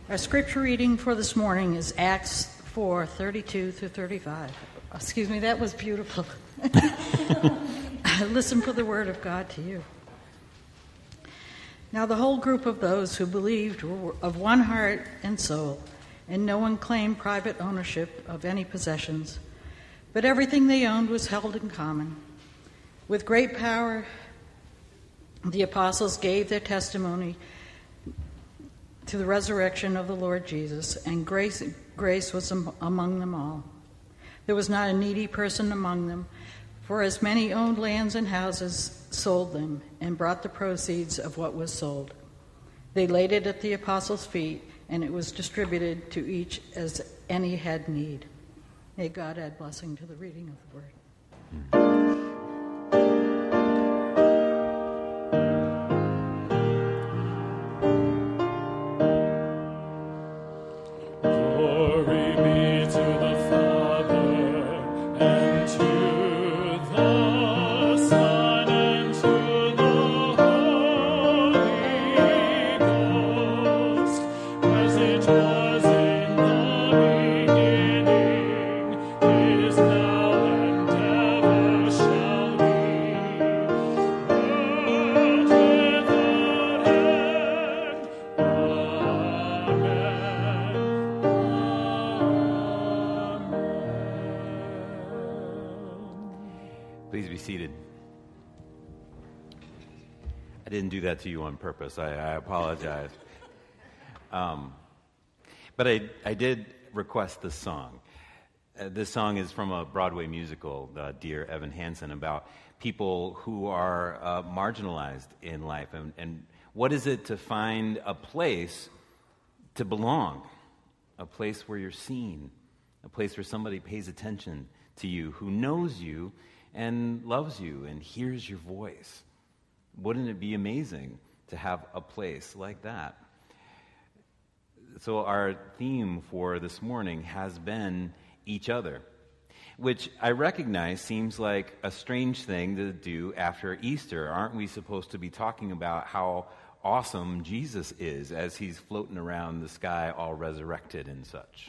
Our scripture reading for this morning is Acts 4:32 through 35. Excuse me, that was beautiful. Listen for the word of God to you. Now the whole group of those who believed were of one heart and soul, and no one claimed private ownership of any possessions, but everything they owned was held in common. With great power, the apostles gave their testimony to the resurrection of the Lord Jesus, and grace was among them all. There was not a needy person among them, for as many owned lands and houses sold them and brought the proceeds of what was sold. They laid it at the apostles' feet, and it was distributed to each as any had need. May God add blessing to the reading of the word. Please be seated. I didn't do that to you on purpose. I apologize. But I did request this song. This song is from a Broadway musical, Dear Evan Hansen, about people who are marginalized in life. And what is it to find a place to belong, a place where you're seen, a place where somebody pays attention to you, who knows you and loves you and hears your voice. Wouldn't it be amazing to have a place like that? So our theme for this morning has been each other, which I recognize seems like a strange thing to do after Easter. Aren't we supposed to be talking about how awesome Jesus is as he's floating around the sky all resurrected and such?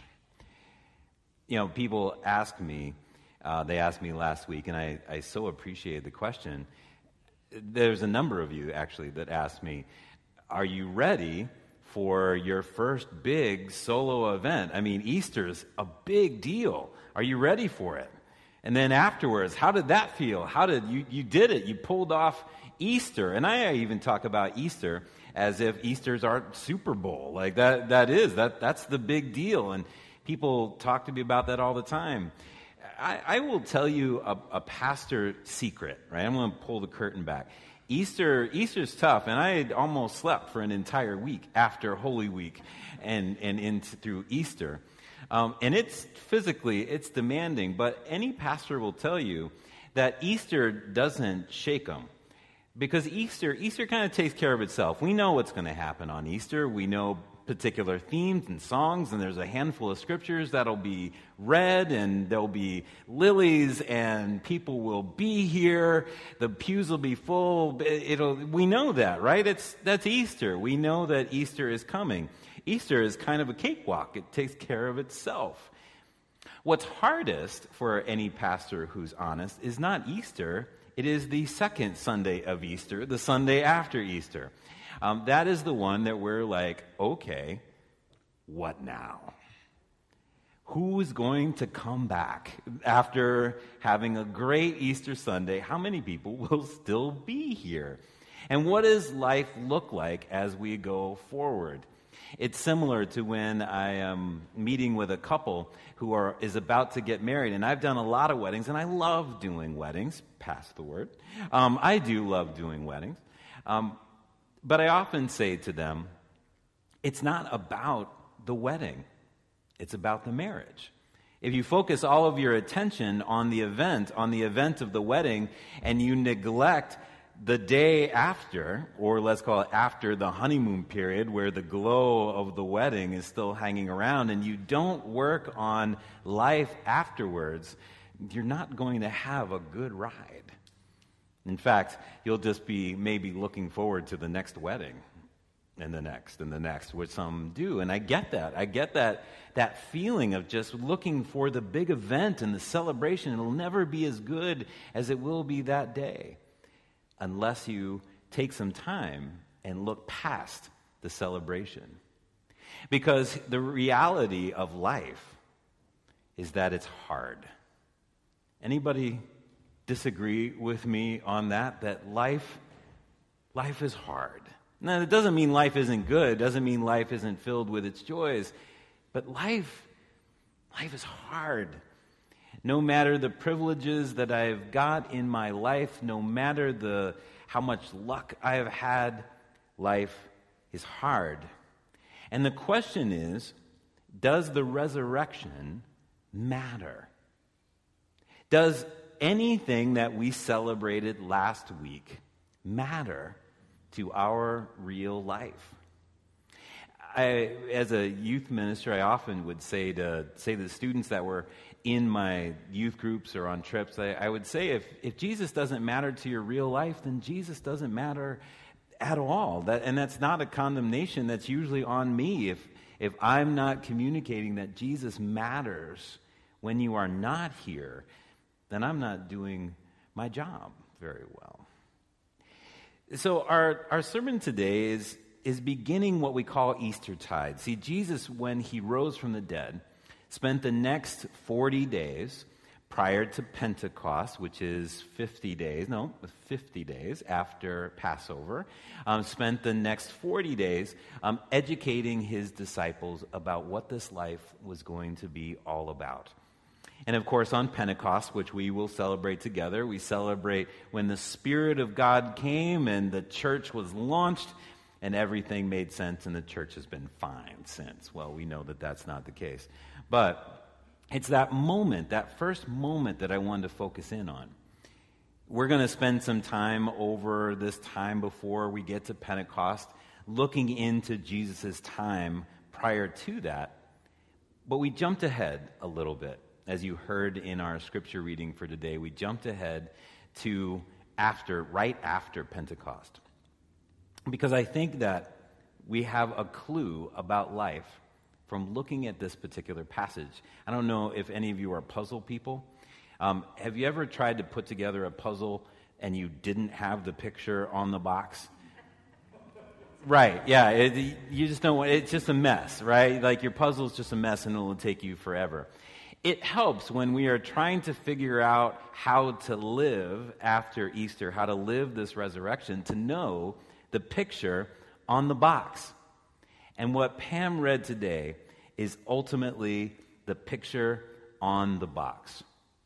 You know, people ask me, they asked me last week, and I so appreciate the question. There's a number of you, actually, that asked me, are you ready for your first big solo event? I mean, Easter's a big deal. Are you ready for it? And then afterwards, how did that feel? How did you did it? You pulled off Easter. And I even talk about Easter as if Easter's our Super Bowl. Like that's the big deal. And people talk to me about that all the time. I will tell you a pastor secret, right? I'm going to pull the curtain back. Easter's tough, and I almost slept for an entire week after Holy Week and through Easter. And it's demanding, but any pastor will tell you that Easter doesn't shake them. Because Easter kind of takes care of itself. We know what's going to happen on Easter. We know particular themes and songs, and there's a handful of scriptures that'll be read, and there'll be lilies, and people will be here. The pews will be full. We know that, right? That's Easter. We know that Easter is coming. Easter is kind of a cakewalk. It takes care of itself. What's hardest for any pastor who's honest is not Easter. It is the second Sunday of Easter, the Sunday after Easter. That is the one that we're like, okay, what now? Who's going to come back after having a great Easter Sunday? How many people will still be here? And what does life look like as we go forward? It's similar to when I am meeting with a couple who is about to get married. And I've done a lot of weddings, and I love doing weddings. Pass the word. I do love doing weddings. But I often say to them, it's not about the wedding. It's about the marriage. If you focus all of your attention on the event of the wedding, and you neglect the day after, or let's call it after the honeymoon period, where the glow of the wedding is still hanging around, and you don't work on life afterwards, you're not going to have a good ride. In fact, you'll just be maybe looking forward to the next wedding. and the next, which some do. And I get that. I get that feeling of just looking for the big event and the celebration. It'll never be as good as it will be that day unless you take some time and look past the celebration. Because the reality of life is that it's hard. Anybody disagree with me on that? That life is hard. Now, it doesn't mean life isn't good. It doesn't mean life isn't filled with its joys. But life is hard. No matter the privileges that I've got in my life, no matter how much luck I have had, life is hard. And the question is, does the resurrection matter? Does anything that we celebrated last week matter to our real life? As a youth minister, I often would say to the students that were in my youth groups or on trips, I would say, if Jesus doesn't matter to your real life, then Jesus doesn't matter at all. And that's not a condemnation. That's usually on me. If I'm not communicating that Jesus matters when you are not here, then I'm not doing my job very well. So our sermon today is beginning what we call Eastertide. See, Jesus, when he rose from the dead, spent the next 40 days prior to Pentecost, which is 50 days after Passover, spent the next 40 days educating his disciples about what this life was going to be all about. And of course, on Pentecost, which we will celebrate together, we celebrate when the Spirit of God came and the church was launched and everything made sense and the church has been fine since. Well, we know that that's not the case. But it's that moment, that first moment that I wanted to focus in on. We're going to spend some time over this time before we get to Pentecost looking into Jesus' time prior to that. But we jumped ahead a little bit. As you heard in our scripture reading for today, we jumped ahead to right after Pentecost. Because I think that we have a clue about life from looking at this particular passage. I don't know if any of you are puzzle people. Have you ever tried to put together a puzzle and you didn't have the picture on the box? Right, yeah, you just don't want, it's just a mess, right? Like your puzzle's just a mess and it'll take you forever. It helps when we are trying to figure out how to live after Easter, how to live this resurrection, to know the picture on the box. And what Pam read today is ultimately the picture on the box.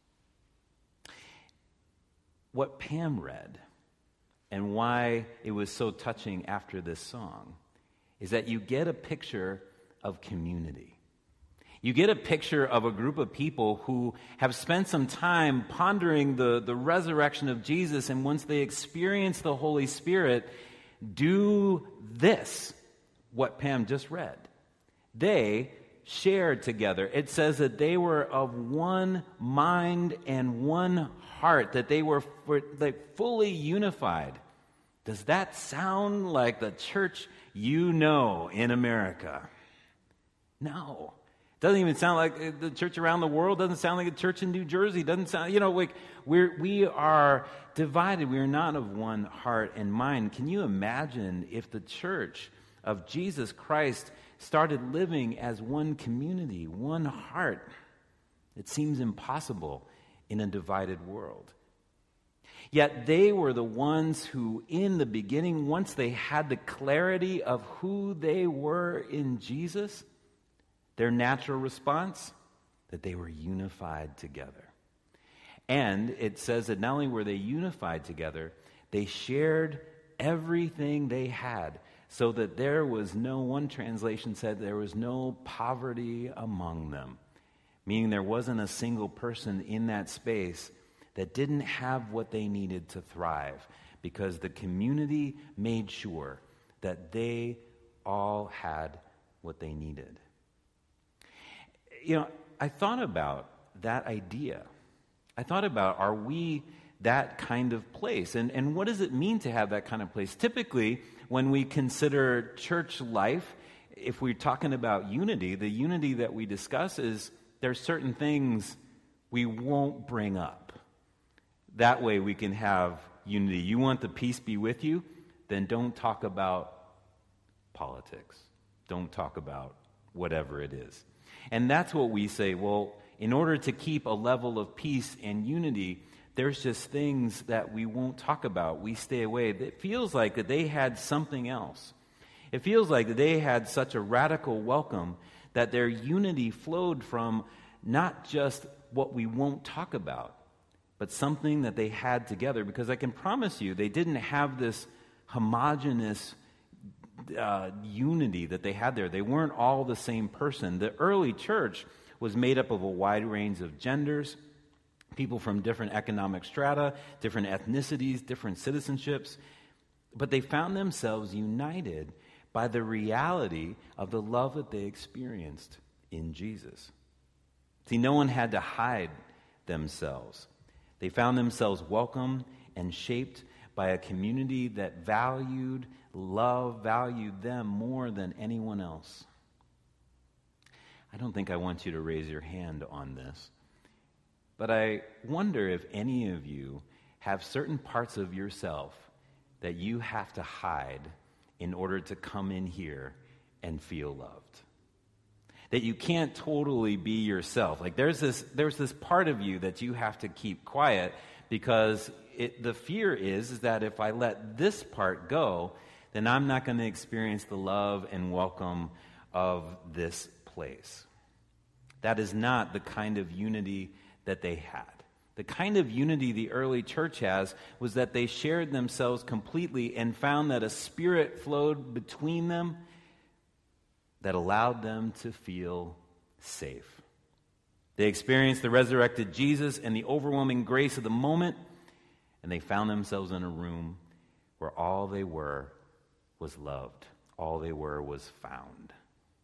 What Pam read and why it was so touching after this song is that you get a picture of community. You get a picture of a group of people who have spent some time pondering the resurrection of Jesus, and once they experience the Holy Spirit, do this, what Pam just read. They shared together. It says that they were of one mind and one heart, that they were fully unified. Does that sound like the church you know in America? No. Doesn't even sound like the church around the world. Doesn't sound like a church in New Jersey. Doesn't sound, like we are divided. We are not of one heart and mind. Can you imagine if the church of Jesus Christ started living as one community, one heart? It seems impossible in a divided world. Yet they were the ones who, in the beginning, once they had the clarity of who they were in Jesus, their natural response, that they were unified together. And it says that not only were they unified together, they shared everything they had, so that there was one translation said there was no poverty among them, meaning there wasn't a single person in that space that didn't have what they needed to thrive, because the community made sure that they all had what they needed. I thought about that idea. I thought about, are we that kind of place? And what does it mean to have that kind of place? Typically, when we consider church life, if we're talking about unity, the unity that we discuss is there's certain things we won't bring up. That way we can have unity. You want the peace be with you? Then don't talk about politics. Don't talk about whatever it is. And that's what we say, well, in order to keep a level of peace and unity, there's just things that we won't talk about. We stay away. It feels like that they had something else. It feels like that they had such a radical welcome that their unity flowed from not just what we won't talk about, but something that they had together. Because I can promise you, they didn't have this homogeneous unity that they had there. They weren't all the same person. The early church was made up of a wide range of genders, people from different economic strata, different ethnicities, different citizenships, but they found themselves united by the reality of the love that they experienced in Jesus. See, no one had to hide themselves. They found themselves welcome and shaped by a community that valued them more than anyone else. I don't think I want you to raise your hand on this, but I wonder if any of you have certain parts of yourself that you have to hide in order to come in here and feel loved. That you can't totally be yourself. Like there's this part of you that you have to keep quiet because the fear is that if I let this part go, then I'm not going to experience the love and welcome of this place. That is not the kind of unity that they had. The kind of unity the early church has was that they shared themselves completely and found that a spirit flowed between them that allowed them to feel safe. They experienced the resurrected Jesus and the overwhelming grace of the moment, and they found themselves in a room where all they were was loved. All they were was found.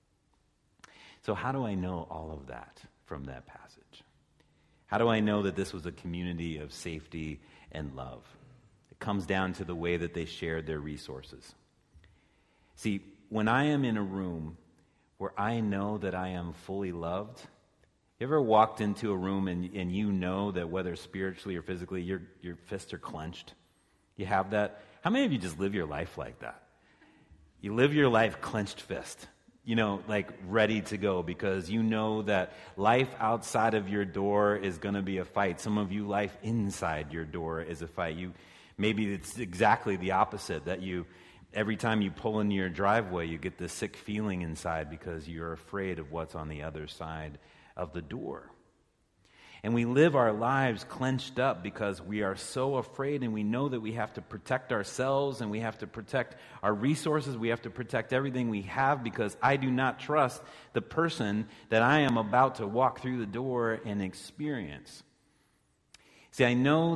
So how do I know all of that from that passage? How do I know that this was a community of safety and love? It comes down to the way that they shared their resources. See, when I am in a room where I know that I am fully loved, you ever walked into a room and you know that whether spiritually or physically your fists are clenched? You have that? How many of you just live your life like that? You live your life clenched fist, like ready to go because you know that life outside of your door is going to be a fight. Some of you, life inside your door is a fight. Maybe it's exactly the opposite, that every time you pull into your driveway, you get this sick feeling inside because you're afraid of what's on the other side of the door. And we live our lives clenched up because we are so afraid, and we know that we have to protect ourselves and we have to protect our resources. We have to protect everything we have because I do not trust the person that I am about to walk through the door and experience. See, I know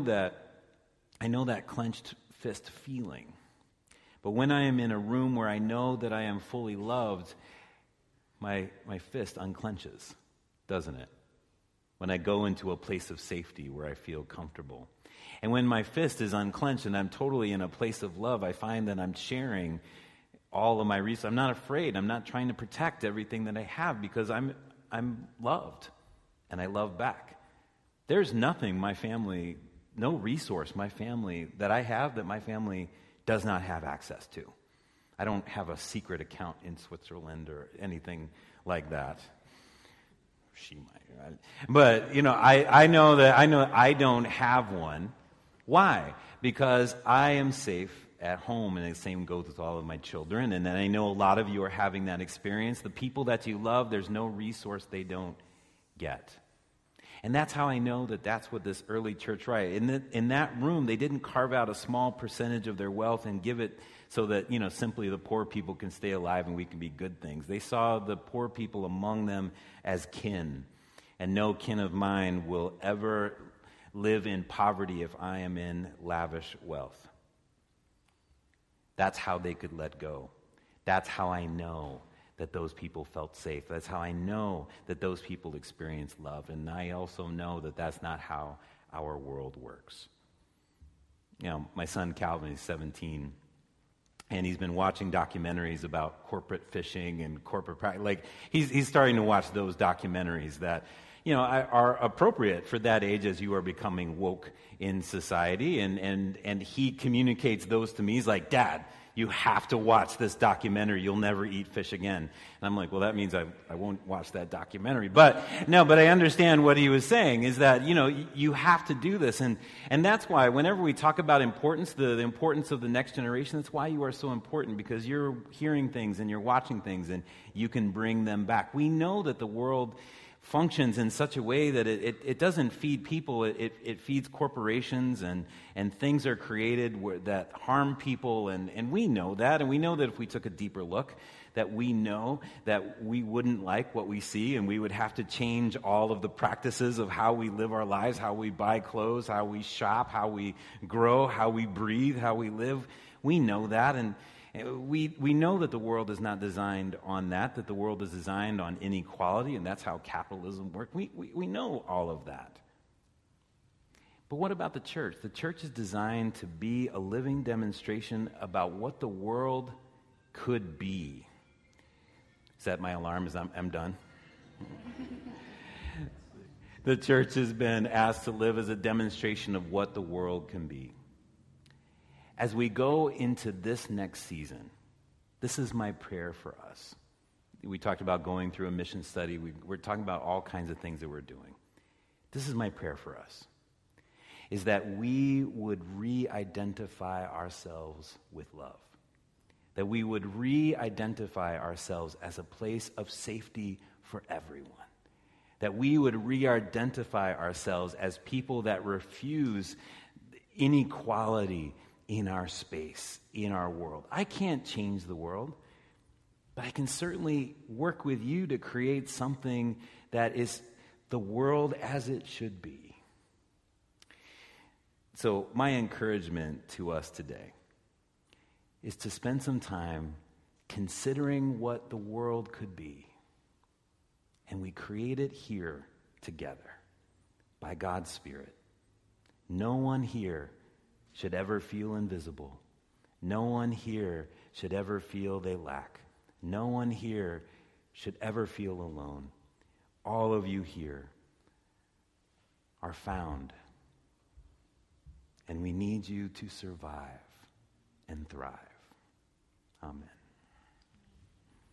that clenched fist feeling. But when I am in a room where I know that I am fully loved, my fist unclenches, doesn't it? When I go into a place of safety where I feel comfortable. And when my fist is unclenched and I'm totally in a place of love, I find that I'm sharing all of my resources. I'm not afraid. I'm not trying to protect everything that I have because I'm loved and I love back. There's nothing no resource my family that I have that my family does not have access to. I don't have a secret account in Switzerland or anything like that. She might. But, I know I don't have one. Why? Because I am safe at home, and the same goes with all of my children. And then I know a lot of you are having that experience. The people that you love, there's no resource they don't get. And that's how I know that that's what this early church, right? In that room, they didn't carve out a small percentage of their wealth and give it so that, simply the poor people can stay alive and we can be good things. They saw the poor people among them as kin. And no kin of mine will ever live in poverty if I am in lavish wealth. That's how they could let go. That's how I know that those people felt safe. That's how I know that those people experienced love. And I also know that that's not how our world works. My son Calvin is 17, And he's been watching documentaries about corporate fishing and corporate practice. Like, he's starting to watch those documentaries that, are appropriate for that age as you are becoming woke in society. And he communicates those to me. He's like, Dad, you have to watch this documentary. You'll never eat fish again. And I'm like, well, that means I won't watch that documentary. But I understand what he was saying is that, you have to do this. And that's why whenever we talk about importance, the importance of the next generation, that's why you are so important, because you're hearing things and you're watching things and you can bring them back. We know that the world functions in such a way that it doesn't feed people, it feeds corporations, and things are created that harm people, and we know that, and we know that if we took a deeper look, that we know that we wouldn't like what we see, and we would have to change all of the practices of how we live our lives, how we buy clothes, how we shop, how we grow, how we breathe, how we live. We know that, and we know that the world is not designed on that the world is designed on inequality, and that's how capitalism works. We know all of that. But what about the church? The church is designed to be a living demonstration about what the world could be. Is that my alarm? I'm done? The church has been asked to live as a demonstration of what the world can be. As we go into this next season, this is my prayer for us. We talked about going through a mission study. We're talking about all kinds of things that we're doing. This is my prayer for us, is that we would re-identify ourselves with love, that we would re-identify ourselves as a place of safety for everyone, that we would re-identify ourselves as people that refuse inequality in our space, in our world. I can't change the world, but I can certainly work with you to create something that is the world as it should be. So my encouragement to us today is to spend some time considering what the world could be. And we create it here together by God's Spirit. No one here should ever feel invisible. No one here should ever feel they lack. No one here should ever feel alone. All of you here are found, and we need you to survive and thrive. Amen.